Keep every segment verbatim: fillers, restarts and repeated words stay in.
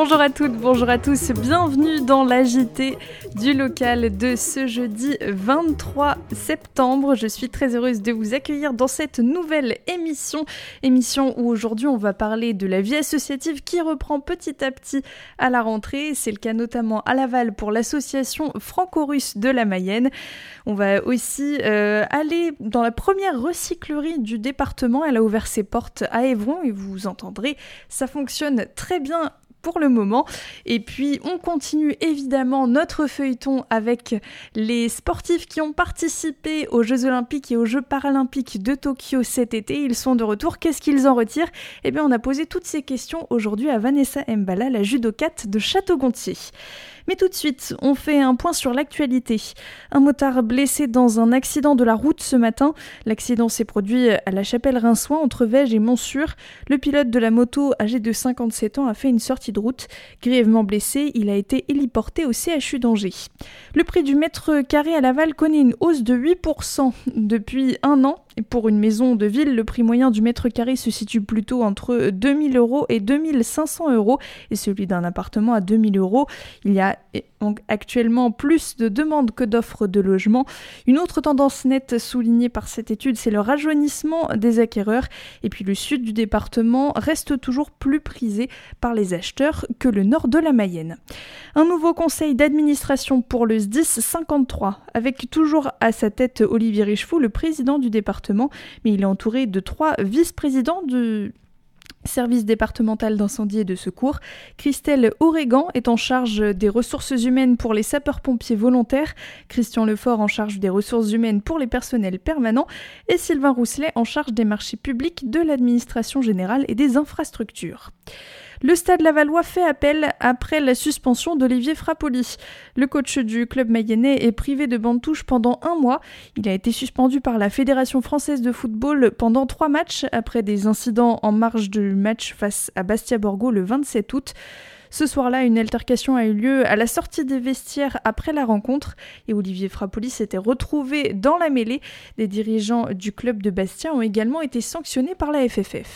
Bonjour à toutes, bonjour à tous, bienvenue dans l'A J T du local de ce jeudi vingt-trois septembre. Je suis très heureuse de vous accueillir dans cette nouvelle émission, émission où aujourd'hui on va parler de la vie associative qui reprend petit à petit à la rentrée. C'est le cas notamment à Laval pour l'association franco-russe de la Mayenne. On va aussi euh, aller dans la première recyclerie du département. Elle a ouvert ses portes à Évron et vous entendrez, ça fonctionne très bien pour le moment. Et puis on continue évidemment notre feuilleton avec les sportifs qui ont participé aux Jeux Olympiques et aux Jeux Paralympiques de Tokyo cet été. Ils sont de retour. Qu'est-ce qu'ils en retirent ? Eh bien, on a posé toutes ces questions aujourd'hui à Vanessa Mbala, la judokate de Château-Gontier. Mais tout de suite, on fait un point sur l'actualité. Un motard blessé dans un accident de la route ce matin. L'accident s'est produit à la Chapelle-Rinçois, entre Vège et Montsûrs. Le pilote de la moto, âgé de cinquante-sept ans, a fait une sortie de route. Grièvement blessé, il a été héliporté au C H U d'Angers. Le prix du mètre carré à Laval connaît une hausse de huit pour cent depuis un an. Et pour une maison de ville, le prix moyen du mètre carré se situe plutôt entre deux mille euros et deux mille cinq cents euros et celui d'un appartement à deux mille euros. Il y a donc actuellement plus de demandes que d'offres de logement. Une autre tendance nette soulignée par cette étude, c'est le rajeunissement des acquéreurs. Et puis le sud du département reste toujours plus prisé par les acheteurs que le nord de la Mayenne. Un nouveau conseil d'administration pour le S D I S cinquante-trois, avec toujours à sa tête Olivier Richefou, le président du département, mais il est entouré de trois vice-présidents du service départemental d'incendie et de secours. Christelle Oregan est en charge des ressources humaines pour les sapeurs-pompiers volontaires, Christian Lefort en charge des ressources humaines pour les personnels permanents et Sylvain Rousselet en charge des marchés publics, de l'administration générale et des infrastructures. Le Stade lavallois fait appel après la suspension d'Olivier Frappoli. Le coach du club mayennais est privé de banc de touche pendant un mois. Il a été suspendu par la Fédération française de football pendant trois matchs après des incidents en marge du match face à Bastia Borgo le vingt-sept août. Ce soir-là, une altercation a eu lieu à la sortie des vestiaires après la rencontre et Olivier Frappoli s'était retrouvé dans la mêlée. Les dirigeants du club de Bastia ont également été sanctionnés par la F F F.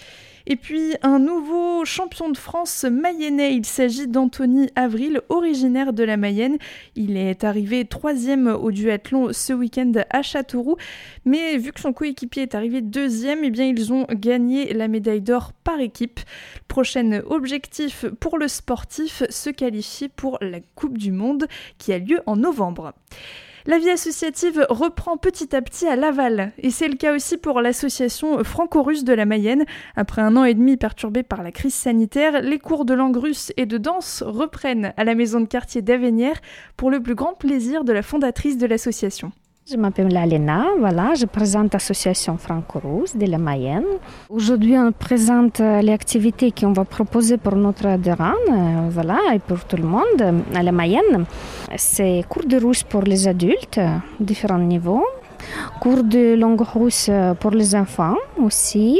Et puis, un nouveau champion de France mayennais, il s'agit d'Anthony Avril, originaire de la Mayenne. Il est arrivé troisième au duathlon ce week-end à Châteauroux, mais vu que son coéquipier est arrivé deuxième, eh bien, ils ont gagné la médaille d'or par équipe. Prochain objectif pour le sportif, se qualifier pour la Coupe du Monde qui a lieu en novembre. La vie associative reprend petit à petit à Laval, et c'est le cas aussi pour l'association franco-russe de la Mayenne. Après un an et demi perturbé par la crise sanitaire, les cours de langue russe et de danse reprennent à la maison de quartier d'Avenières pour le plus grand plaisir de la fondatrice de l'association. Je m'appelle Alena, voilà, je présente l'association franco-russe de la Mayenne. Aujourd'hui, on présente les activités qu'on va proposer pour notre adhérent, euh, voilà, et pour tout le monde à la Mayenne. C'est cours de russe pour les adultes, différents niveaux. Cours de langue russe pour les enfants aussi.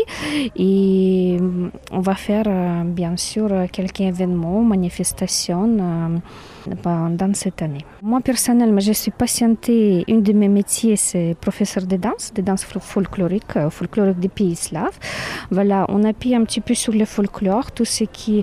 Et on va faire bien sûr quelques événements, manifestations pendant cette année. Moi personnellement, je suis passionnée. Un de mes métiers, c'est professeur de danse, de danse folklorique, folklorique des pays slaves. Voilà, on appuie un petit peu sur le folklore, tout ce qui est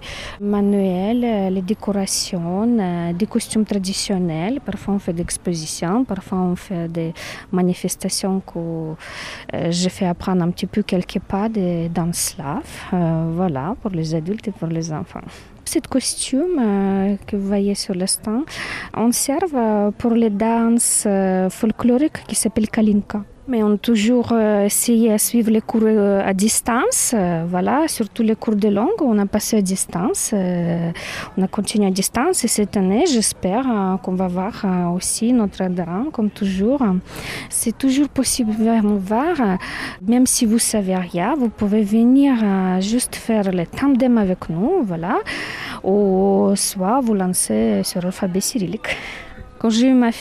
manuel, les décorations, des costumes traditionnels. Parfois on fait des expositions, parfois on fait des manifestations que euh, je fais apprendre un petit peu quelques pas de danse slave, euh, voilà, pour les adultes et pour les enfants. Ce costume euh, que vous voyez sur le stand, on sert euh, pour les danses euh, folkloriques qui s'appellent Kalinka. Mais on a toujours euh, essayé de suivre les cours euh, à distance, euh, voilà, surtout les cours de langue, on a passé à distance, euh, on a continué à distance et cette année, j'espère euh, qu'on va voir euh, aussi notre adhérent, comme toujours. C'est toujours possible de nous voir, euh, même si vous ne savez rien, vous pouvez venir euh, juste faire le tandem avec nous, voilà, ou soit vous lancer sur l'alphabet cyrillique. Quand j'ai eu ma fille,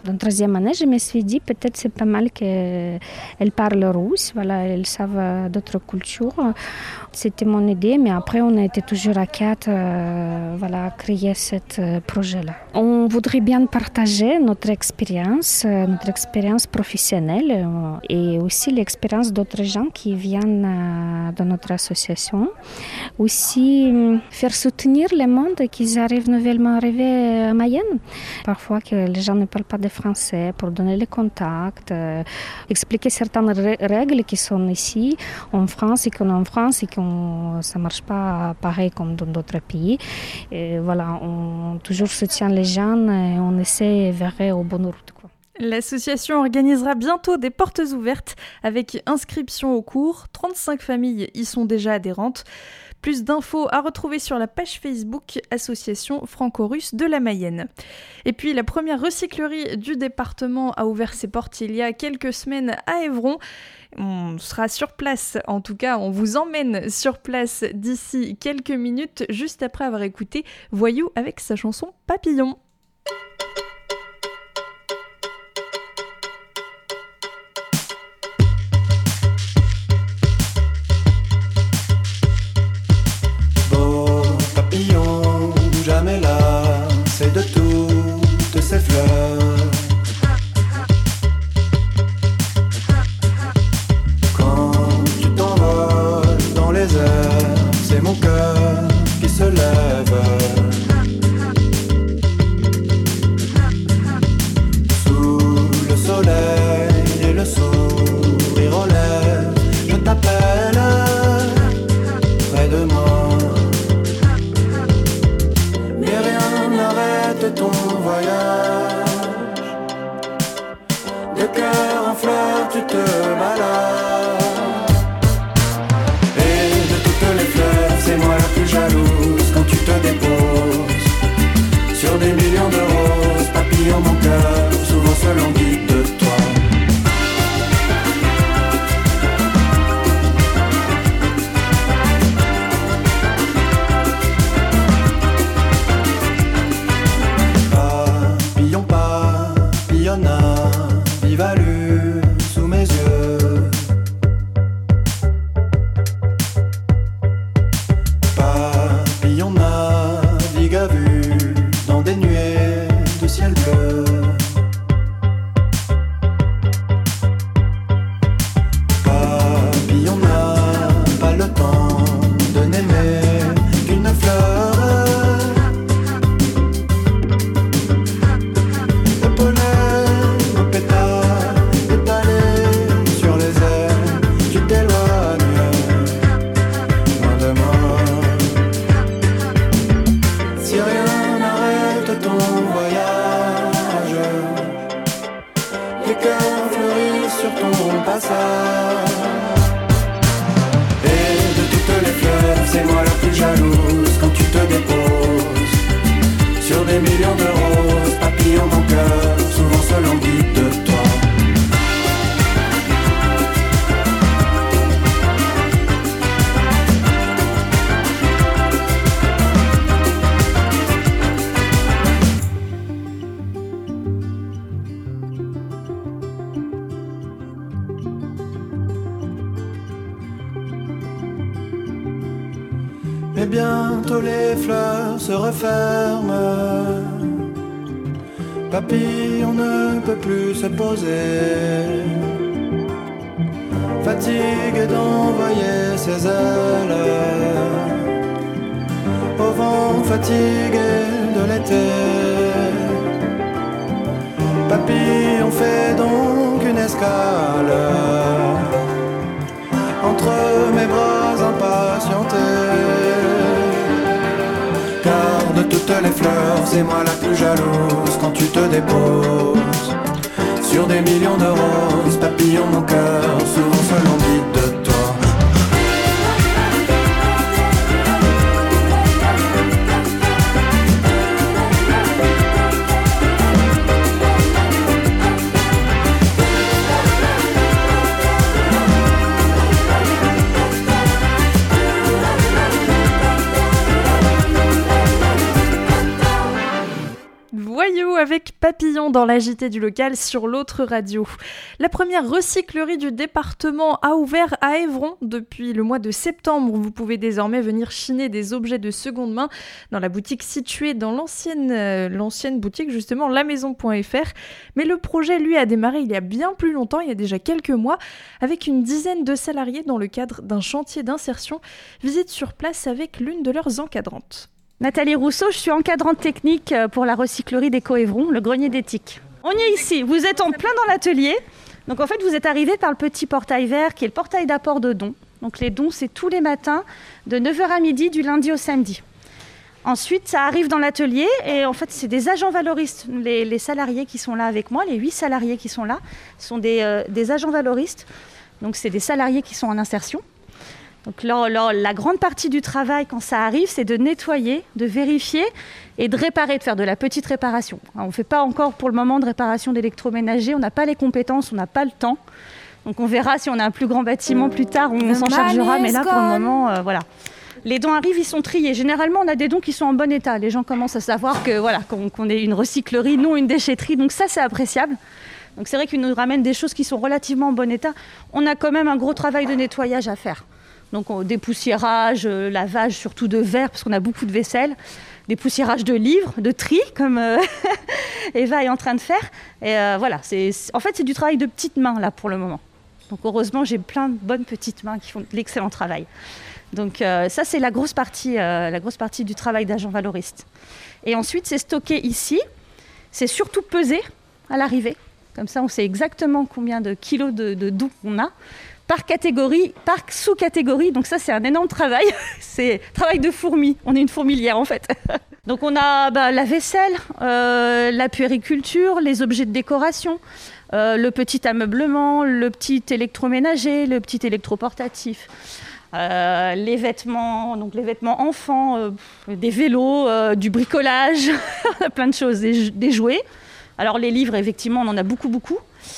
Dans la troisième année, je me suis dit peut-être c'est pas mal qu'elles parlent russe, voilà, elles savent d'autres cultures. C'était mon idée, mais après on a été toujours à quatre, euh, voilà, à créer ce euh, projet-là. On voudrait bien partager notre expérience, euh, notre expérience professionnelle euh, et aussi l'expérience d'autres gens qui viennent euh, dans notre association. Aussi euh, faire soutenir les mondes qui arrivent nouvellement arrivés à Mayenne. Parfois que les gens ne parlent pas de français, pour donner les contacts, euh, expliquer certaines r- règles qui sont ici en France et qu'on est en France et qu'on ça ne marche pas pareil comme dans d'autres pays. Et voilà, on toujours soutient les jeunes et on essaie de vers au bonne route, quoi. L'association organisera bientôt des portes ouvertes avec inscription au cours. trente-cinq familles y sont déjà adhérentes. Plus d'infos à retrouver sur la page Facebook Association franco-russe de la Mayenne. Et puis la première recyclerie du département a ouvert ses portes il y a quelques semaines à Évron. On sera sur place, en tout cas on vous emmène sur place d'ici quelques minutes, juste après avoir écouté Voyou avec sa chanson Papillon. Jamais là, c'est de toutes ces fleurs. Quand tu t'envoles dans les airs, c'est mon cœur qui se lève. Sous le soleil et le sourire aux lèvres, je t'appelle près de moi. Ton voyage, de cœur en fleurs tu te balades. Et de toutes les fleurs, c'est moi la plus jalouse quand tu te déposes sur des millions de roses, papillons mon cœur, souvent se languit de toi. Vive à l'une sous mes yeux. Papillon navigue à vue dans des nuées de ciel bleu. Papillon n'a pas le temps de n'aimer qu'une fleur. Et de toutes les fleurs, c'est moi la plus jalouse quand tu te déposes sur des millions de roses, papillons mon cœur, souvent se languit de toi. Et bientôt les fleurs se referment. Papillon ne peut plus se poser, fatigué d'envoyer ses ailes au vent fatigué de l'été. Papillon fait donc une escale entre mes bras impatientés. Car de toutes les fleurs, c'est moi la plus jalouse quand tu te déposes sur des millions de roses, papillons mon cœur, souvent se languit de toi. Wayou avec Papillon dans la J T du local sur l'autre radio. La première recyclerie du département a ouvert à Évron depuis le mois de septembre. Vous pouvez désormais venir chiner des objets de seconde main dans la boutique située dans l'ancienne, euh, l'ancienne boutique justement la maison point f r. Mais le projet lui a démarré il y a bien plus longtemps, il y a déjà quelques mois, avec une dizaine de salariés dans le cadre d'un chantier d'insertion. Visite sur place avec l'une de leurs encadrantes. Nathalie Rousseau, je suis encadrante technique pour la recyclerie d'Éco-Évron, le grenier d'éthique. On est ici, vous êtes en plein dans l'atelier. Donc en fait, vous êtes arrivé par le petit portail vert qui est le portail d'apport de dons. Donc les dons, c'est tous les matins de neuf heures à midi, du lundi au samedi. Ensuite, ça arrive dans l'atelier et en fait, c'est des agents valoristes. Les, les salariés qui sont là avec moi, les huit salariés qui sont là, sont des, euh, des agents valoristes. Donc c'est des salariés qui sont en insertion. Donc leur, leur, la grande partie du travail quand ça arrive, c'est de nettoyer, de vérifier et de réparer, de faire de la petite réparation. Alors, on ne fait pas encore pour le moment de réparation d'électroménager, on n'a pas les compétences, on n'a pas le temps. Donc on verra si on a un plus grand bâtiment plus tard, on, on s'en chargera, mais là pour le moment, euh, voilà. Les dons arrivent, ils sont triés. Généralement, on a des dons qui sont en bon état. Les gens commencent à savoir que, voilà, qu'on, qu'on est une recyclerie, non une déchetterie, donc ça c'est appréciable. Donc c'est vrai qu'ils nous ramènent des choses qui sont relativement en bon état. On a quand même un gros travail de nettoyage à faire. Donc dépoussiérage, euh, lavage surtout de verre, parce qu'on a beaucoup de vaisselle, dépoussiérage de livres, de tri, comme euh, Eva est en train de faire. Et euh, voilà, c'est, c'est, en fait c'est du travail de petites mains là pour le moment. Donc heureusement j'ai plein de bonnes petites mains qui font de l'excellent travail. Donc euh, ça c'est la grosse partie, euh, la grosse partie du travail d'agent valoriste. Et ensuite c'est stocké ici, c'est surtout pesé à l'arrivée. Comme ça on sait exactement combien de kilos de, de dons on a. Par catégorie, par sous-catégorie, donc ça c'est un énorme travail, c'est travail de fourmi, on est une fourmilière en fait. Donc on a bah, la vaisselle, euh, la puériculture, les objets de décoration, euh, le petit ameublement, le petit électroménager, le petit électroportatif, euh, les vêtements, donc les vêtements enfants, euh, des vélos, euh, du bricolage, plein de choses, des, des jouets. Alors les livres effectivement on en a beaucoup beaucoup.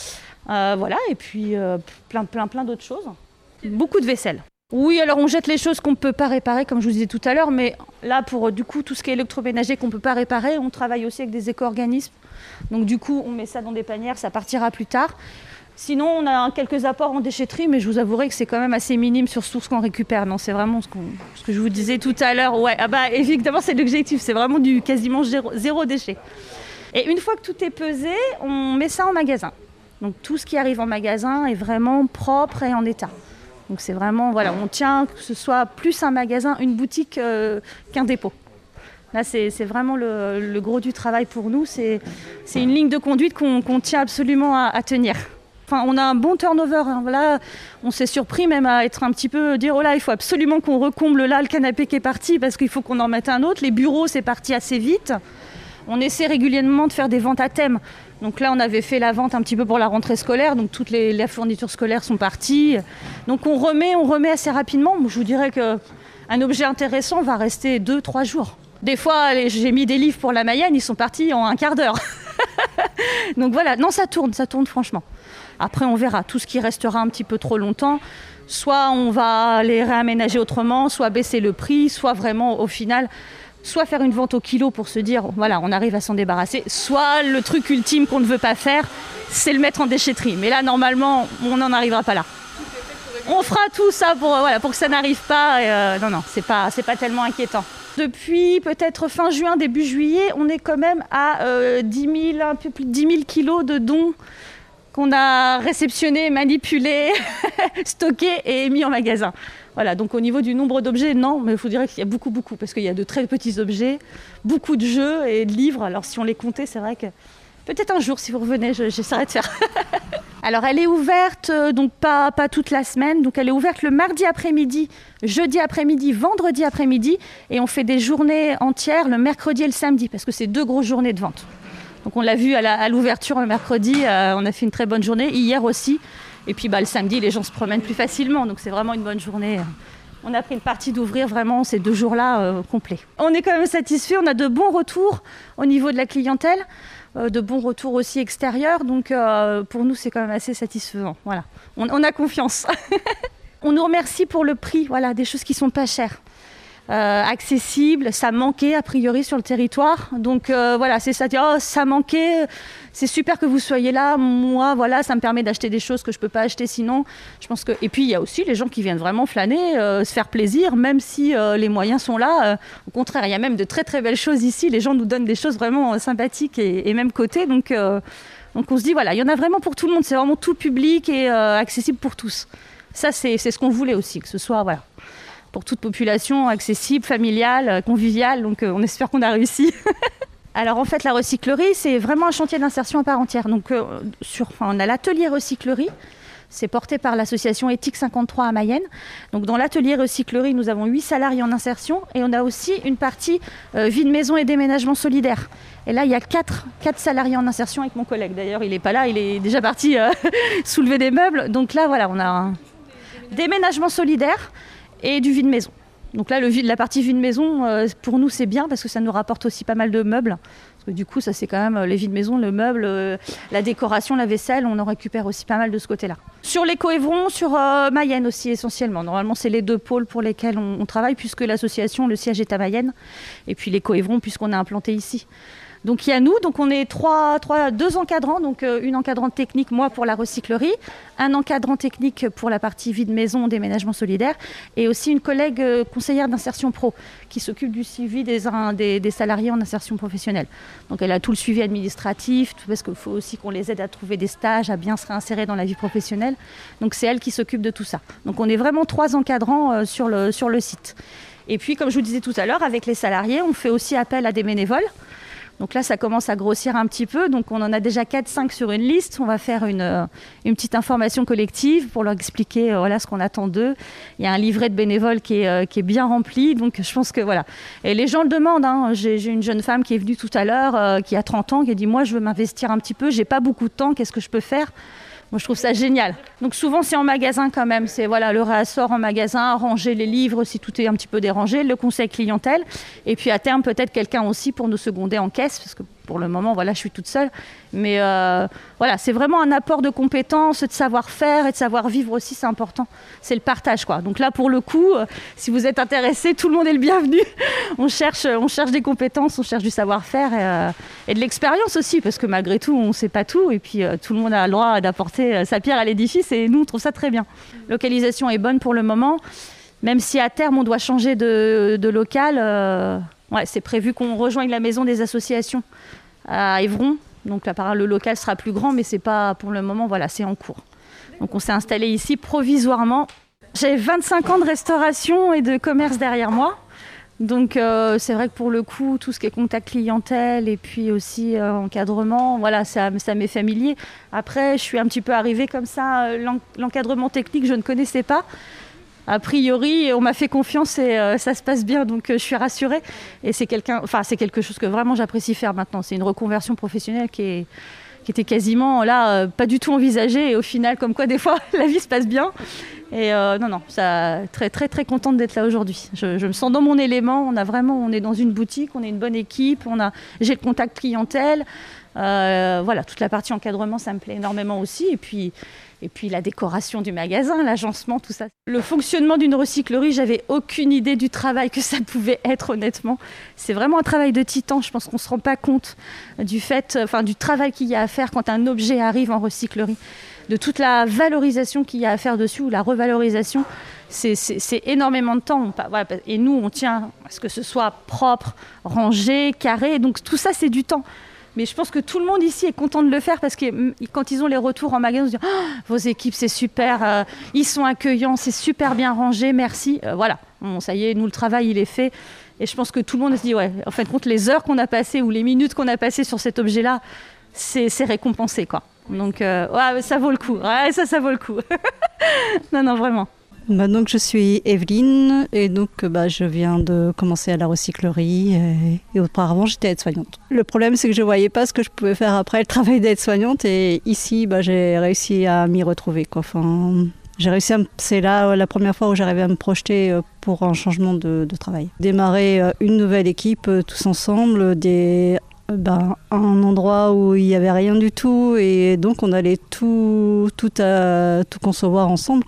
Euh, voilà, et puis euh, plein, plein, plein d'autres choses. Beaucoup de vaisselle. Oui, alors on jette les choses qu'on ne peut pas réparer, comme je vous disais tout à l'heure, mais là, pour du coup, tout ce qui est électroménager qu'on ne peut pas réparer, on travaille aussi avec des éco-organismes. Donc du coup, on met ça dans des panières, ça partira plus tard. Sinon, on a quelques apports en déchetterie, mais je vous avouerai que c'est quand même assez minime sur tout ce qu'on récupère. Non, c'est vraiment ce, qu'on, ce que je vous disais tout à l'heure. Ouais, ah bah, évidemment, c'est l'objectif, c'est vraiment du quasiment zéro, zéro déchet. Et une fois que tout est pesé, on met ça en magasin. Donc tout ce qui arrive en magasin est vraiment propre et en état. Donc c'est vraiment, voilà, on tient que ce soit plus un magasin, une boutique euh, qu'un dépôt. Là, c'est, c'est vraiment le, le gros du travail pour nous. C'est, c'est une ligne de conduite qu'on, qu'on tient absolument à, à tenir. Enfin, on a un bon turnover. Hein. Voilà, on s'est surpris même à être un petit peu, dire, oh là, il faut absolument qu'on recomble là le canapé qui est parti parce qu'il faut qu'on en mette un autre. Les bureaux, c'est parti assez vite. On essaie régulièrement de faire des ventes à thème. Donc là, on avait fait la vente un petit peu pour la rentrée scolaire, donc toutes les, les fournitures scolaires sont parties. Donc on remet, on remet assez rapidement. Je vous dirais qu'un objet intéressant va rester deux, trois jours. Des fois, j'ai mis des livres pour la Mayenne, ils sont partis en un quart d'heure. Donc voilà, non, ça tourne, ça tourne franchement. Après, on verra. Tout ce qui restera un petit peu trop longtemps, soit on va les réaménager autrement, soit baisser le prix, soit vraiment, au final... soit faire une vente au kilo pour se dire, voilà, on arrive à s'en débarrasser, soit le truc ultime qu'on ne veut pas faire, c'est le mettre en déchetterie. Mais là, normalement, on n'en arrivera pas là. On fera tout ça pour, voilà, pour que ça n'arrive pas. Et euh, non, non, c'est pas, c'est pas tellement inquiétant. Depuis peut-être fin juin, début juillet, on est quand même à euh, dix mille, un peu plus de dix mille kilos de dons qu'on a réceptionnés, manipulés, stockés et mis en magasin. Voilà, donc au niveau du nombre d'objets, non, mais il faut dire qu'il y a beaucoup, beaucoup, parce qu'il y a de très petits objets, beaucoup de jeux et de livres. Alors si on les comptait, c'est vrai que peut-être un jour, si vous revenez, je, j'essaierai de faire. Alors elle est ouverte, donc pas, pas toute la semaine, donc elle est ouverte le mardi après-midi, jeudi après-midi, vendredi après-midi, et on fait des journées entières le mercredi et le samedi, parce que c'est deux grosses journées de vente. Donc on l'a vu à, la, à l'ouverture le mercredi, euh, on a fait une très bonne journée, hier aussi. Et puis bah, le samedi, les gens se promènent plus facilement, donc c'est vraiment une bonne journée. On a pris le parti d'ouvrir vraiment ces deux jours-là euh, complets. On est quand même satisfait, on a de bons retours au niveau de la clientèle, euh, de bons retours aussi extérieurs, donc euh, pour nous c'est quand même assez satisfaisant. Voilà, on, on a confiance. On nous remercie pour le prix, voilà, des choses qui sont pas chères. euh, accessible. Ça manquait a priori sur le territoire. Donc euh, voilà, c'est ça. Oh, ça manquait. C'est super que vous soyez là. Moi, voilà, ça me permet d'acheter des choses que je peux pas acheter sinon. Je pense que. Et puis il y a aussi les gens qui viennent vraiment flâner, euh, se faire plaisir, même si euh, les moyens sont là. Euh, au contraire, il y a même de très très belles choses ici. Les gens nous donnent des choses vraiment euh, sympathiques et, et même côté. Donc euh, donc on se dit voilà, il y en a vraiment pour tout le monde. C'est vraiment tout public et euh, accessible pour tous. Ça c'est c'est ce qu'on voulait aussi, que ce soit voilà pour toute population, accessible, familiale, conviviale. Donc euh, on espère qu'on a réussi. Alors en fait la recyclerie c'est vraiment un chantier d'insertion à part entière. Donc euh, sur, enfin, on a l'atelier recyclerie, c'est porté par l'association Éthique cinquante-trois à Mayenne. Donc dans l'atelier recyclerie nous avons huit salariés en insertion et on a aussi une partie euh, vie de maison et déménagement solidaire. Et là il y a quatre, quatre salariés en insertion avec mon collègue. D'ailleurs il n'est pas là, il est déjà parti euh, soulever des meubles. Donc là voilà on a un déménagement solidaire et du vie de maison. Donc là, le, la partie vie de maison, euh, pour nous, c'est bien parce que ça nous rapporte aussi pas mal de meubles. Parce que du coup, ça c'est quand même les vies de maison, le meuble, euh, la décoration, la vaisselle, on en récupère aussi pas mal de ce côté-là. Sur les Coévrons, sur euh, Mayenne aussi essentiellement. Normalement, c'est les deux pôles pour lesquels on, on travaille puisque l'association, le siège est à Mayenne. Et puis les Coévrons puisqu'on est implanté ici. Donc il y a nous, donc on est trois, trois, deux encadrants, donc euh, une encadrante technique, moi pour la recyclerie, un encadrant technique pour la partie vie de maison, déménagement solidaire, et aussi une collègue euh, conseillère d'insertion pro qui s'occupe du suivi des, des, des salariés en insertion professionnelle. Donc elle a tout le suivi administratif, tout, parce qu'il faut aussi qu'on les aide à trouver des stages, à bien se réinsérer dans la vie professionnelle. Donc c'est elle qui s'occupe de tout ça. Donc on est vraiment trois encadrants euh, sur, le, sur le site. Et puis comme je vous disais tout à l'heure, avec les salariés, on fait aussi appel à des bénévoles. Donc là, ça commence à grossir un petit peu. Donc on en a déjà quatre cinq sur une liste. On va faire une, une petite information collective pour leur expliquer euh, voilà, ce qu'on attend d'eux. Il y a un livret de bénévoles qui est, euh, qui est bien rempli. Donc je pense que voilà. Et les gens le demandent. Hein. J'ai, j'ai une jeune femme qui est venue tout à l'heure, euh, qui a trente ans, qui a dit « Moi, je veux m'investir un petit peu. J'ai pas beaucoup de temps. Qu'est-ce que je peux faire ?» Moi, je trouve ça génial. Donc souvent, c'est en magasin quand même. C'est voilà, le réassort en magasin, ranger les livres si tout est un petit peu dérangé, le conseil clientèle. Et puis à terme, peut-être quelqu'un aussi pour nous seconder en caisse, parce que pour le moment, voilà, je suis toute seule. Mais euh, voilà, c'est vraiment un apport de compétences, de savoir-faire et de savoir-vivre aussi, c'est important. C'est le partage, quoi. Donc là, pour le coup, euh, si vous êtes intéressé, tout le monde est le bienvenu. on, cherche, on cherche des compétences, on cherche du savoir-faire et, euh, et de l'expérience aussi, parce que malgré tout, on ne sait pas tout. Et puis, euh, tout le monde a le droit d'apporter euh, sa pierre à l'édifice et nous, on trouve ça très bien. Localisation est bonne pour le moment, même si à terme, on doit changer de, de local. Euh, ouais, c'est prévu qu'on rejoigne la maison des associations à Évron. Donc là, le local sera plus grand, mais c'est pas pour le moment, voilà, c'est en cours. Donc on s'est installé ici provisoirement. J'ai vingt-cinq ans de restauration et de commerce derrière moi. Donc euh, c'est vrai que pour le coup, tout ce qui est contact clientèle et puis aussi euh, encadrement, voilà, ça, ça m'est familier. Après, je suis un petit peu arrivée comme ça, euh, l'en- l'encadrement technique, je ne connaissais pas. A priori, on m'a fait confiance et euh, ça se passe bien, donc euh, je suis rassurée. Et c'est, quelqu'un, enfin, c'est quelque chose que vraiment j'apprécie faire maintenant. C'est une reconversion professionnelle qui, est, qui était quasiment là, euh, pas du tout envisagée. Et au final, comme quoi des fois, la vie se passe bien. Et euh, non, non, ça, très, très, très contente d'être là aujourd'hui. Je, je me sens dans mon élément. On a vraiment, on est dans une boutique, on est une bonne équipe. On a, j'ai le contact clientèle. Euh, voilà, toute la partie encadrement, ça me plaît énormément aussi. Et puis... Et puis la décoration du magasin, l'agencement, tout ça. Le fonctionnement d'une recyclerie, j'avais aucune idée du travail que ça pouvait être, honnêtement. C'est vraiment un travail de titan. Je pense qu'on ne se rend pas compte du fait, enfin, du travail qu'il y a à faire quand un objet arrive en recyclerie, de toute la valorisation qu'il y a à faire dessus ou la revalorisation. C'est, c'est, c'est énormément de temps. Voilà. Et nous, on tient à ce que ce soit propre, rangé, carré. Donc tout ça, c'est du temps. Mais je pense que tout le monde ici est content de le faire parce que quand ils ont les retours en magasin, ils se disent oh, « Vos équipes, c'est super, euh, ils sont accueillants, c'est super bien rangé, merci. Euh, » Voilà, bon, ça y est, nous, le travail, il est fait. Et je pense que tout le monde se dit « Ouais, en fin de compte, les heures qu'on a passées ou les minutes qu'on a passées sur cet objet-là, c'est, c'est récompensé, quoi. » Donc, euh, ouais, ça vaut le coup. Ouais, ça, ça vaut le coup. non, non, vraiment. Bah donc je suis Evelyne et donc bah, je viens de commencer à la recyclerie et, et auparavant j'étais aide-soignante. Le problème c'est que je ne voyais pas ce que je pouvais faire après le travail d'aide-soignante et ici bah, j'ai réussi à m'y retrouver, quoi. Enfin, j'ai réussi à, c'est là la première fois où j'arrivais à me projeter pour un changement de, de travail. Démarrer une nouvelle équipe tous ensemble, des... Ben, un endroit où il n'y avait rien du tout et donc on allait tout, tout, à, tout concevoir ensemble, quoi.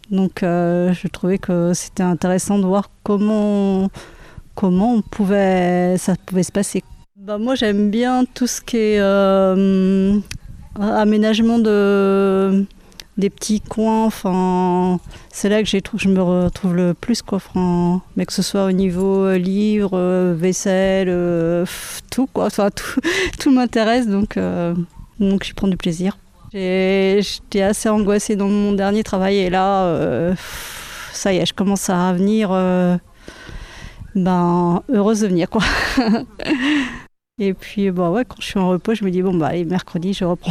Donc euh, je trouvais que c'était intéressant de voir comment, comment on pouvait, ça pouvait se passer. Bah, moi j'aime bien tout ce qui est euh, aménagement de, des petits coins. Enfin, c'est là que j'ai, je me retrouve le plus, quoi. Enfin, mais que ce soit au niveau livres, vaisselle, euh, tout, quoi. Enfin, tout, tout m'intéresse, donc, euh, donc j'y prends du plaisir. J'ai, j'étais assez angoissée dans mon dernier travail et là, euh, ça y est, je commence à revenir, euh, ben, heureuse de venir, quoi. Et puis, bah ouais, quand je suis en repos, je me dis, bon, bah, allez, mercredi, je reprends.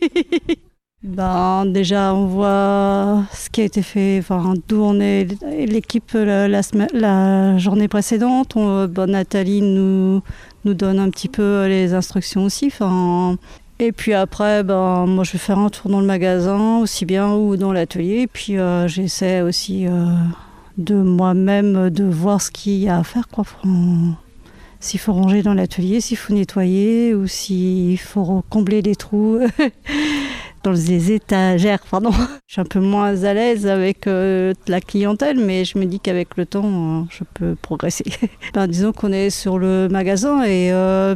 Ben, déjà, on voit ce qui a été fait, enfin, d'où on est, l'équipe la, la, la journée précédente. On, ben, Nathalie nous, nous donne un petit peu les instructions aussi. Enfin, et puis après, ben, moi, je vais faire un tour dans le magasin, aussi bien ou dans l'atelier. Et puis, euh, j'essaie aussi euh, de moi-même de voir ce qu'il y a à faire, quoi. Enfin, s'il faut ranger dans l'atelier, s'il faut nettoyer ou s'il faut combler les trous dans les étagères, pardon. Je suis un peu moins à l'aise avec euh, la clientèle, mais je me dis qu'avec le temps, euh, je peux progresser. Ben, disons qu'on est sur le magasin et euh,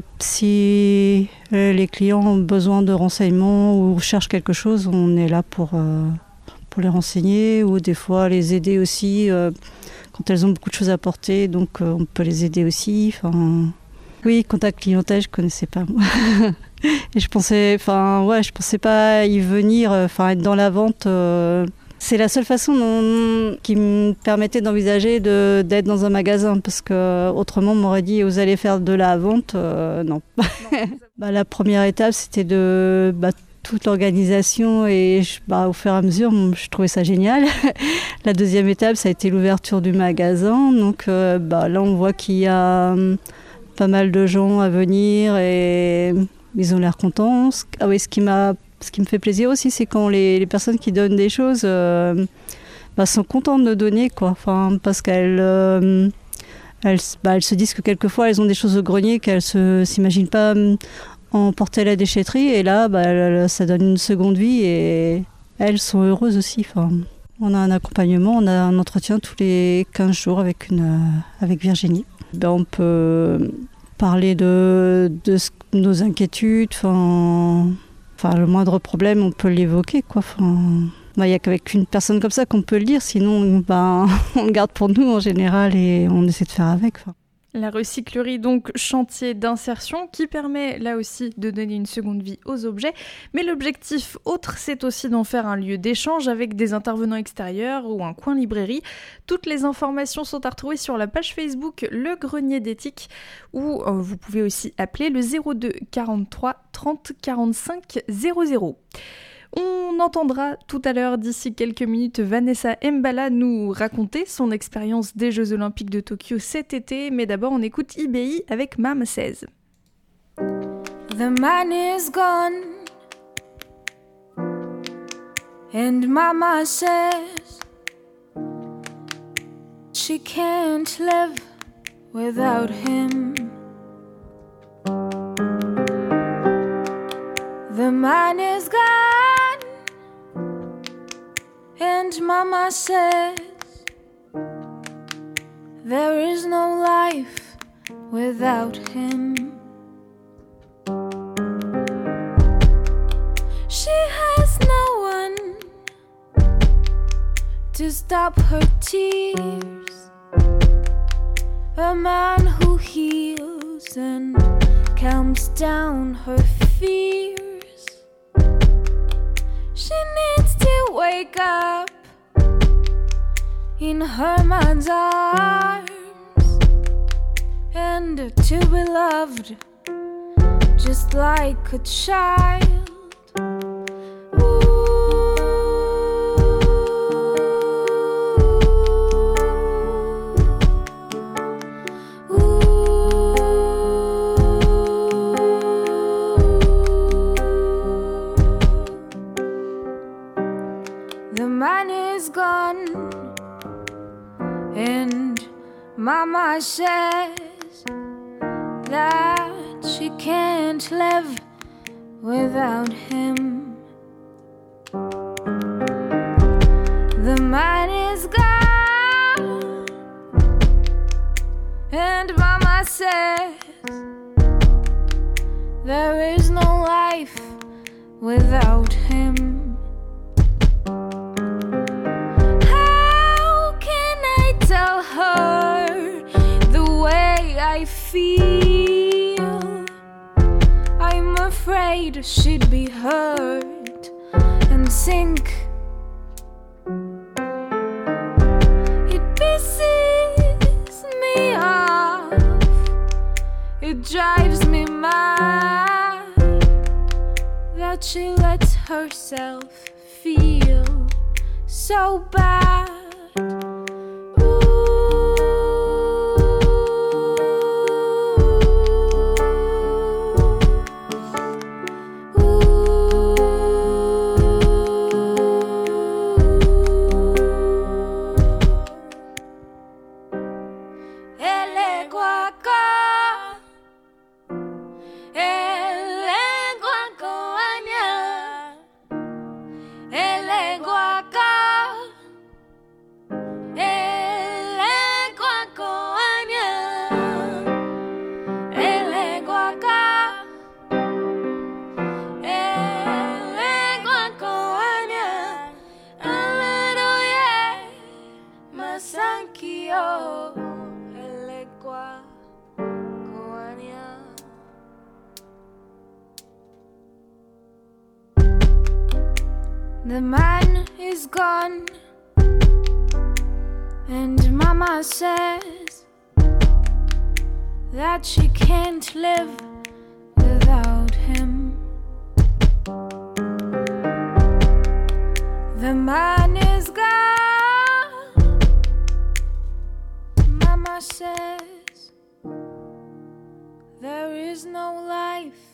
si euh, les clients ont besoin de renseignements ou cherchent quelque chose, on est là pour, euh, pour les renseigner ou des fois les aider aussi euh, quand elles ont beaucoup de choses à porter, donc euh, on peut les aider aussi. Enfin, oui, contact clientèle, je connaissais pas moi. Et je pensais, enfin ouais, je pensais pas y venir, enfin être dans la vente. Euh, c'est la seule façon dont, qui me permettait d'envisager de, d'être dans un magasin, parce que autrement on m'aurait dit vous allez faire de la vente, euh, non. non bah, la première étape c'était de bah, toute l'organisation et je, bah, au fur et à mesure je trouvais ça génial. La deuxième étape ça a été l'ouverture du magasin, donc euh, bah, là on voit qu'il y a hum, pas mal de gens à venir et ils ont l'air contents. Ah oui, ce qui m'a, ce qui me fait plaisir aussi, c'est quand les, les personnes qui donnent des choses euh, bah, sont contentes de donner, quoi. Enfin, parce qu'elles, euh, elles, bah, elles se disent que quelquefois elles ont des choses au grenier qu'elles ne s'imaginent pas emporter à la déchetterie. Et là, bah, ça donne une seconde vie et elles sont heureuses aussi. Enfin, on a un accompagnement, on a un entretien tous les quinze jours avec, une, avec Virginie. Ben, on peut parler de, de nos inquiétudes, enfin, enfin, le moindre problème, on peut l'évoquer, quoi. Enfin, il n'y a qu'avec une personne comme ça qu'on peut le dire, sinon ben, on le garde pour nous en général et on essaie de faire avec. Enfin. La recyclerie, donc chantier d'insertion qui permet là aussi de donner une seconde vie aux objets. Mais l'objectif autre, c'est aussi d'en faire un lieu d'échange avec des intervenants extérieurs ou un coin librairie. Toutes les informations sont à retrouver sur la page Facebook Le Grenier d'Éthique où euh, vous pouvez aussi appeler le zéro deux quarante-trois trente quarante-cinq zéro zéro. On entendra tout à l'heure, d'ici quelques minutes, Vanessa Mbala nous raconter son expérience des Jeux Olympiques de Tokyo cet été. Mais d'abord, on écoute I B I avec Mama Says. The man is gone and Mama says she can't live without him. The man is gone and Mama says there is no life without him. She has no one to stop her tears, a man who heals and calms down her fears. She needs to wake up in her man's arms and to be loved just like a child. Mama says that she can't live without him. The man And Mama says there is no life without him. How can I tell her the way I feel? I'm afraid she'd be hurt and sink. It pisses me off, it drives me mad that she lets herself feel so bad. The man is gone, and Mama says that she can't live without him. The man is gone, Mama says there is no life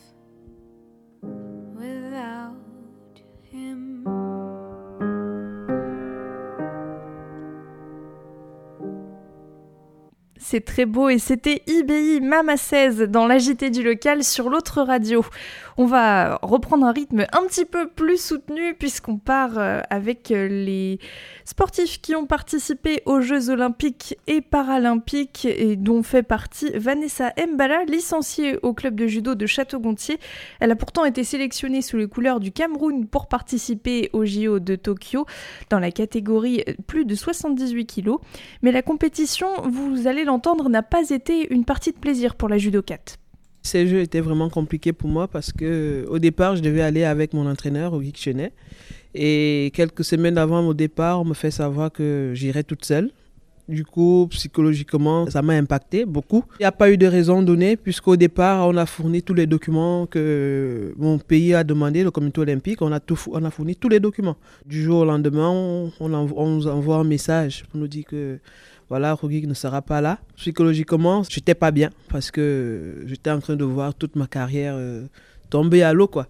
without him. C'est très beau et c'était I B I Mama seize dans l'A J T du local sur l'autre radio. On va reprendre un rythme un petit peu plus soutenu puisqu'on part avec les sportifs qui ont participé aux Jeux Olympiques et Paralympiques et dont fait partie Vanessa Mbala, licenciée au club de judo de Château-Gontier. Elle a pourtant été sélectionnée sous les couleurs du Cameroun pour participer aux J O de Tokyo dans la catégorie plus de soixante-dix-huit kilos. Mais la compétition, vous allez l'entendre, n'a pas été une partie de plaisir pour la judokate. Ces jeux étaient vraiment compliqués pour moi parce qu'au départ, je devais aller avec mon entraîneur, Rogic Chenet. Et quelques semaines avant mon départ, on me fait savoir que j'irais toute seule. Du coup, psychologiquement, ça m'a impacté beaucoup. Il n'y a pas eu de raison donnée puisqu'au départ, on a fourni tous les documents que mon pays a demandé, le comité olympique. On a, tout, on a fourni tous les documents. Du jour au lendemain, on, on, envoie, on nous envoie un message pour nous dire que voilà, Rogic ne sera pas là. Psychologiquement, j'étais pas bien parce que j'étais en train de voir toute ma carrière euh, tomber à l'eau, quoi.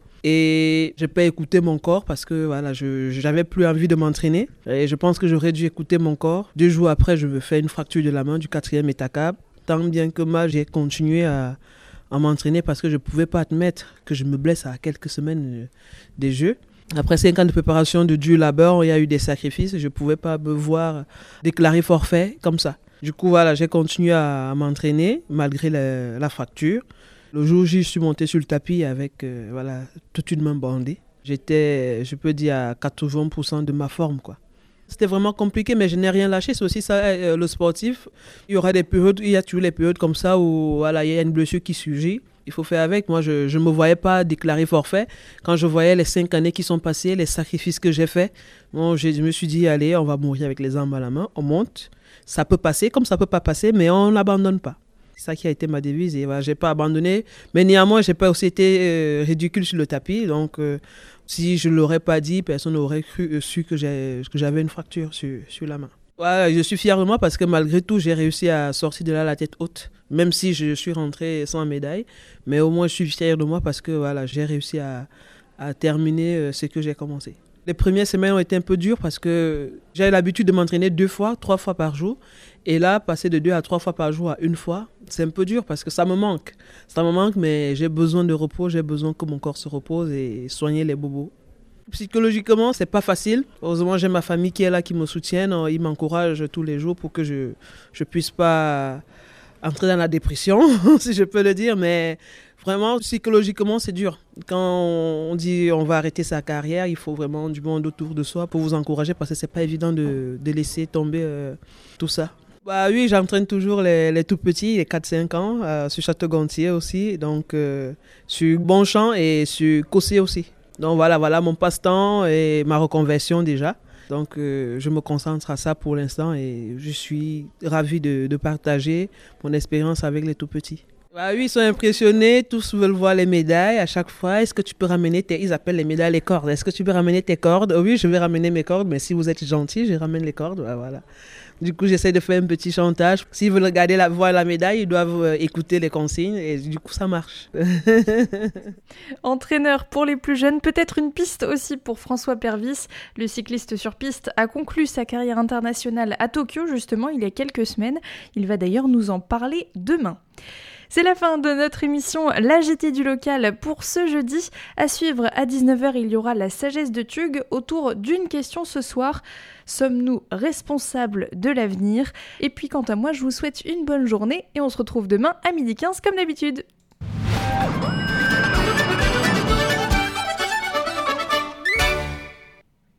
Et j'ai pas écouté mon corps parce que voilà, je j'avais plus envie de m'entraîner. Et je pense que j'aurais dû écouter mon corps. Deux jours après, je me fais une fracture de la main du quatrième métacarpe. Tant bien que mal, j'ai continué à, à m'entraîner parce que je pouvais pas admettre que je me blesse à quelques semaines des Jeux. Après cinq ans de préparation de dur labeur, il y a eu des sacrifices. Je ne pouvais pas me voir déclarer forfait comme ça. Du coup, voilà, j'ai continué à, à m'entraîner malgré la, la fracture. Le jour où je suis monté sur le tapis avec euh, voilà, toute une main bandée, j'étais, je peux dire, à quatre-vingts pour cent de ma forme, quoi. C'était vraiment compliqué, mais je n'ai rien lâché. C'est aussi ça, euh, le sportif. Il y aura des périodes, il y a toujours les périodes comme ça où voilà, il y a une blessure qui surgit. Il faut faire avec. Moi, je ne me voyais pas déclarer forfait. Quand je voyais les cinq années qui sont passées, les sacrifices que j'ai faits, bon, je me suis dit, allez, on va mourir avec les armes à la main. On monte. Ça peut passer comme ça ne peut pas passer, mais on n'abandonne pas. C'est ça qui a été ma devise. Et voilà, je n'ai pas abandonné. Mais néanmoins, je n'ai pas aussi été euh, ridicule sur le tapis. Donc, euh, si je ne l'aurais pas dit, personne n'aurait cru, euh, su que, j'ai, que j'avais une fracture sur, sur la main. Voilà, je suis fier de moi parce que malgré tout, j'ai réussi à sortir de là la tête haute. Même si je suis rentré sans médaille. Mais au moins, je suis fier de moi parce que voilà, j'ai réussi à, à terminer ce que j'ai commencé. Les premières semaines ont été un peu dures parce que j'avais l'habitude de m'entraîner deux fois, trois fois par jour. Et là, passer de deux à trois fois par jour à une fois, c'est un peu dur parce que ça me manque. Ça me manque, mais j'ai besoin de repos, j'ai besoin que mon corps se repose et soigner les bobos. Psychologiquement, c'est pas facile. Heureusement, j'ai ma famille qui est là, qui me soutient. Ils m'encouragent tous les jours pour que je ne puisse pas entrer dans la dépression, si je peux le dire, mais vraiment, psychologiquement, c'est dur. Quand on dit on va arrêter sa carrière, il faut vraiment du monde autour de soi pour vous encourager parce que c'est pas évident de, de laisser tomber euh, tout ça. Bah oui, j'entraîne toujours les, les tout petits, les quatre cinq ans, euh, sur Château-Gontier aussi, donc euh, sur Bonchamp et sur Cossé aussi. Donc voilà, voilà mon passe-temps et ma reconversion déjà. Donc euh, je me concentre à ça pour l'instant et je suis ravie de, de partager mon expérience avec les tout petits. Bah oui, ils sont impressionnés, tous veulent voir les médailles à chaque fois. Est-ce que tu peux ramener tes... Ils appellent les médailles les cordes. Est-ce que tu peux ramener tes cordes? Oh oui, je vais ramener mes cordes, mais si vous êtes gentil, je ramène les cordes. Bah voilà. Du coup, j'essaie de faire un petit chantage. S'ils veulent regarder la, voir la médaille, ils doivent euh, écouter les consignes et du coup, ça marche. Entraîneur pour les plus jeunes, peut-être une piste aussi pour François Pervis. Le cycliste sur piste a conclu sa carrière internationale à Tokyo, justement, il y a quelques semaines. Il va d'ailleurs nous en parler demain. C'est la fin de notre émission L'A G T du local pour ce jeudi. À suivre à dix-neuf heures, il y aura la sagesse de Tug autour d'une question ce soir. Sommes-nous responsables de l'avenir? Et puis quant à moi, je vous souhaite une bonne journée et on se retrouve demain à midi quinze comme d'habitude.